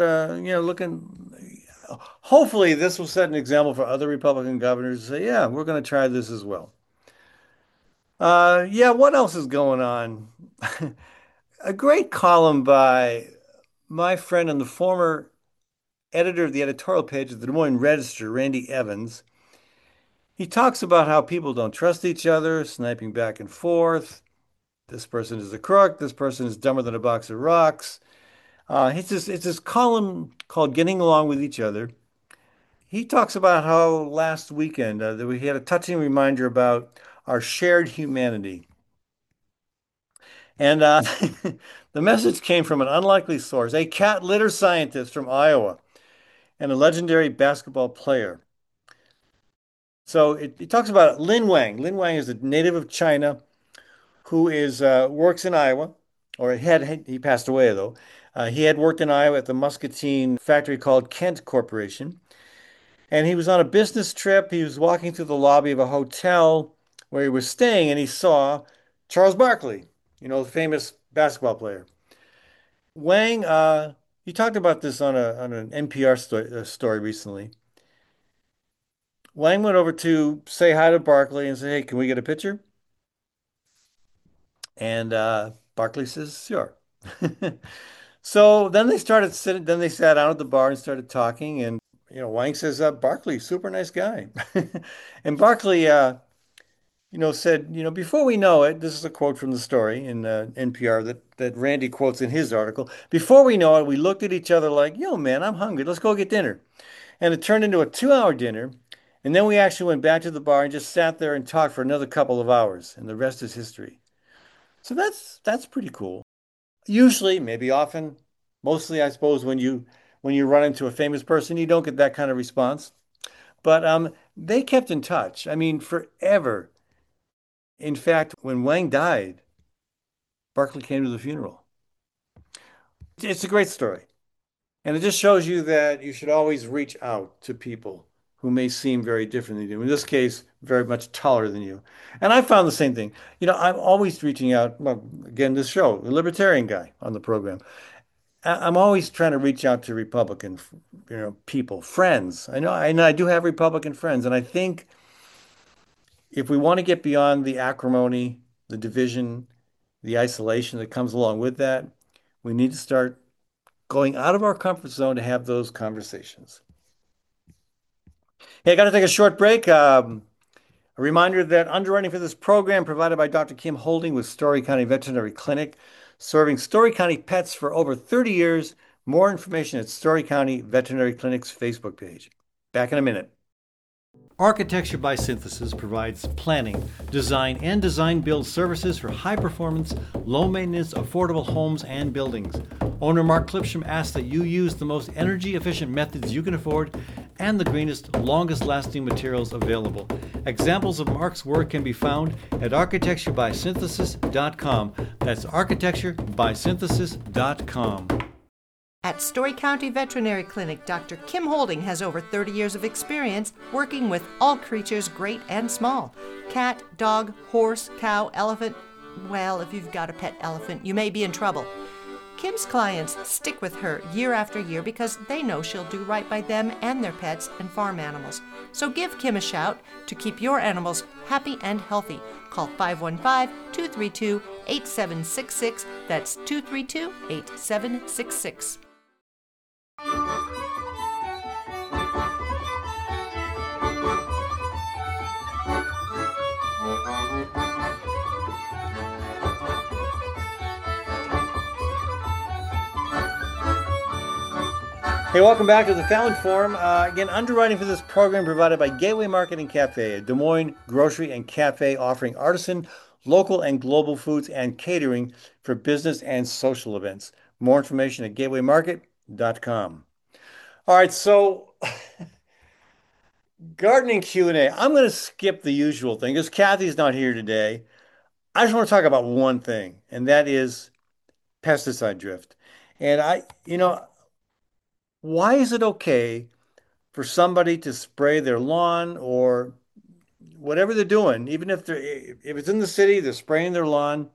hopefully this will set an example for other Republican governors to say, yeah, we're going to try this as well. Yeah, what else is going on? A great column by my friend and the former editor of the editorial page of the Des Moines Register, Randy Evans. He talks about how people don't trust each other, sniping back and forth. This person is a crook. This person is dumber than a box of rocks. It's this column called Getting Along with Each Other. He talks about how last weekend that we had a touching reminder about our shared humanity. And the message came from an unlikely source, a cat litter scientist from Iowa and a legendary basketball player. So it talks about Lin Wang. Lin Wang is a native of China who is works in Iowa, or he passed away though. He had worked in Iowa at the Muscatine factory called Kent Corporation, and he was on a business trip. He was walking through the lobby of a hotel where he was staying, and he saw Charles Barkley, the famous basketball player. Wang, he talked about this on an NPR story recently. Wang went over to say hi to Barkley and say, "Hey, can we get a picture?" And Barkley says, "Sure." So then they started sitting, then they sat down at the bar and started talking. And, Wang says, Barkley, super nice guy. And Barkley, said, before we know it, this is a quote from the story in NPR that Randy quotes in his article. Before we know it, we looked at each other like, yo, man, I'm hungry. Let's go get dinner. And it turned into a 2-hour dinner. And then we actually went back to the bar and just sat there and talked for another couple of hours. And the rest is history. So that's pretty cool. Usually, maybe often, mostly, I suppose, when you run into a famous person, you don't get that kind of response. But they kept in touch. I mean, forever. In fact, when Wang died, Barkley came to the funeral. It's a great story. And it just shows you that you should always reach out to people who may seem very different than you. In this case, very much taller than you. And I found the same thing. I'm always reaching out. Well, again, this show, a libertarian guy on the program. I'm always trying to reach out to Republican, people, friends. I do have Republican friends, and I think if we want to get beyond the acrimony, the division, the isolation that comes along with that, we need to start going out of our comfort zone to have those conversations. Hey, I got to take a short break. A reminder that underwriting for this program provided by Dr. Kim Holding with Story County Veterinary Clinic, serving Story County pets for over 30 years. More information at Story County Veterinary Clinic's Facebook page. Back in a minute. Architecture by Synthesis provides planning, design, and design build services for high performance, low maintenance, affordable homes and buildings. Owner Mark Clipsham asks that you use the most energy efficient methods you can afford and the greenest, longest lasting materials available. Examples of Mark's work can be found at architecturebysynthesis.com. That's architecturebysynthesis.com. At Story County Veterinary Clinic, Dr. Kim Holding has over 30 years of experience working with all creatures great and small. Cat, dog, horse, cow, elephant. Well, if you've got a pet elephant, you may be in trouble. Kim's clients stick with her year after year because they know she'll do right by them and their pets and farm animals. So give Kim a shout to keep your animals happy and healthy. Call 515-232-8766. That's 232-8766. Hey, welcome back to the Fallon Forum. Again, underwriting for this program provided by Gateway Market and Cafe, a Des Moines grocery and cafe offering artisan, local, and global foods and catering for business and social events. More information at gatewaymarket.com. All right, so gardening Q&A. I'm going to skip the usual thing because Kathy's not here today. I just want to talk about one thing, and that is pesticide drift. And why is it okay for somebody to spray their lawn or whatever they're doing, even if it's in the city, they're spraying their lawn,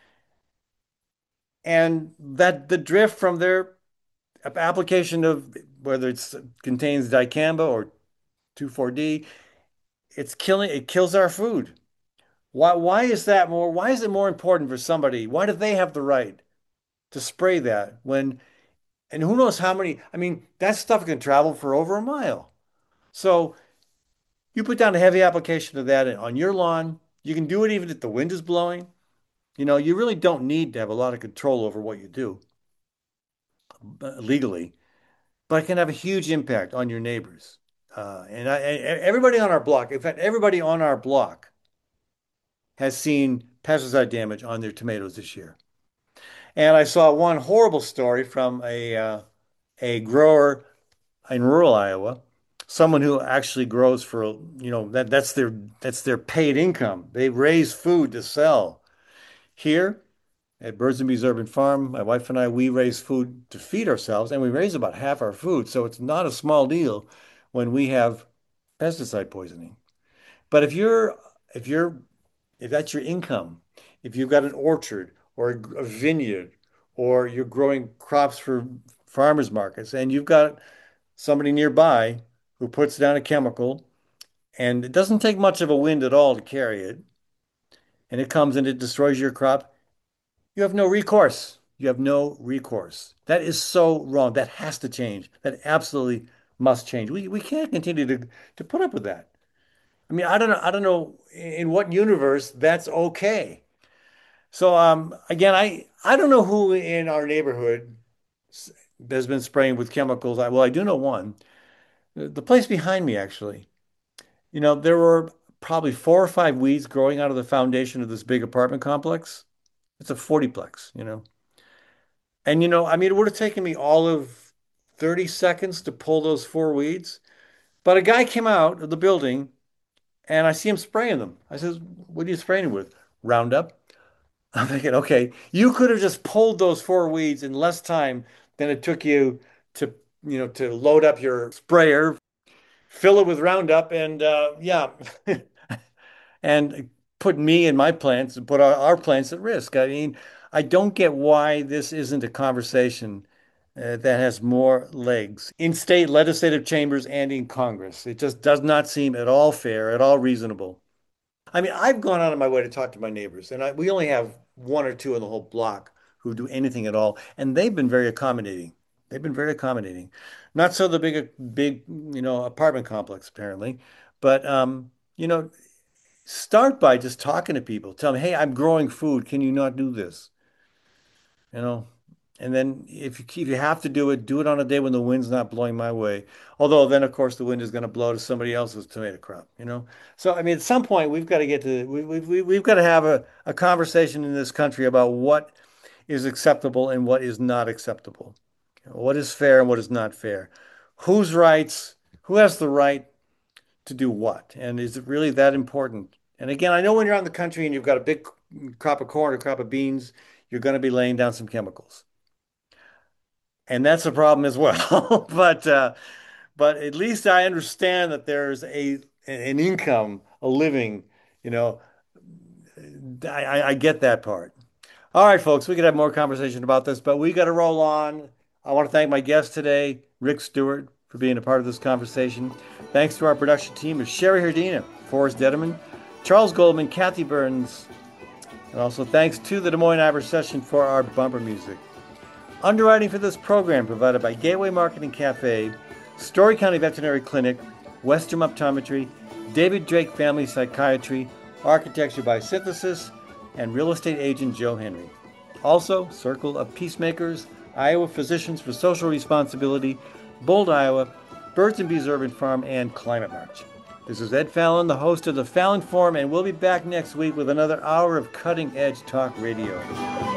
and that the drift from their application of whether it contains dicamba or 2,4-D, it kills our food. Why is that more? Why is it more important for somebody? Why do they have the right to spray that when, and who knows how many? I mean, that stuff can travel for over a mile. So you put down a heavy application of that on your lawn. You can do it even if the wind is blowing. You really don't need to have a lot of control over what you do legally, but it can have a huge impact on your neighbors. Everybody on our block, in fact, everybody on our block has seen pesticide damage on their tomatoes this year. And I saw one horrible story from a grower in rural Iowa someone who actually grows for, that's their paid income. They raise food to sell. Here at Birds and Bees Urban Farm, my wife and I, we raise food to feed ourselves, and we raise about half our food. So it's not a small deal when we have pesticide poisoning. But if you're if that's your income, if you've got an orchard or a vineyard, or you're growing crops for farmers markets, and you've got somebody nearby who puts down a chemical, and it doesn't take much of a wind at all to carry it, and it comes and it destroys your crop, you have no recourse. You have no recourse. That is so wrong. That has to change. That absolutely must change. We can't continue to put up with that. I mean, I don't know in what universe that's okay. So again, I don't know who in our neighborhood has been spraying with chemicals. Well, I do know one. The place behind me, actually. There were probably 4 or 5 weeds growing out of the foundation of this big apartment complex. It's a 40-plex, And I mean, it would have taken me all of 30 seconds to pull those 4 weeds. But a guy came out of the building and I see him spraying them. I says, "What are you spraying with?" "Roundup." I'm thinking, okay, you could have just pulled those 4 weeds in less time than it took you to, to load up your sprayer, fill it with Roundup, and yeah, and put me and my plants and put our plants at risk. I mean, I don't get why this isn't a conversation that has more legs in state legislative chambers and in Congress. It just does not seem at all fair, at all reasonable. I mean, I've gone out of my way to talk to my neighbors, and we only have one or two in the whole block who do anything at all, and they've been very accommodating. They've been very accommodating. Not so the big, apartment complex apparently, but start by just talking to people. Tell them, "Hey, I'm growing food. Can you not do this?" You know, and then if you have to do it on a day when the wind's not blowing my way. Although then, of course, the wind is going to blow to somebody else's tomato crop. So I mean, at some point, we've got to get to we've got to have a conversation in this country about what is acceptable and what is not acceptable. What is fair and what is not fair. Whose rights? Who has the right to do what? And is it really that important? And again, I know when you're out in the country and you've got a big crop of corn or crop of beans, you're going to be laying down some chemicals. And that's a problem as well. But at least I understand that there's an income, a living, you know. I get that part. All right, folks, we could have more conversation about this, but we got to roll on. I want to thank my guest today, Rick Stewart, for being a part of this conversation. Thanks to our production team of Sherry Herdina, Forrest Dediman, Charles Goldman, Kathy Burns, and also thanks to the Des Moines Ivor Session for our bumper music. Underwriting for this program provided by Gateway Marketing Cafe, Story County Veterinary Clinic, Western Optometry, David Drake Family Psychiatry, Architecture by Synthesis, and real estate agent Joe Henry. Also, Circle of Peacemakers, Iowa Physicians for Social Responsibility, Bold, Iowa, Birds and Bees Urban Farm, and Climate March. This is Ed Fallon, the host of the Fallon Forum, and we'll be back next week with another hour of cutting-edge talk radio.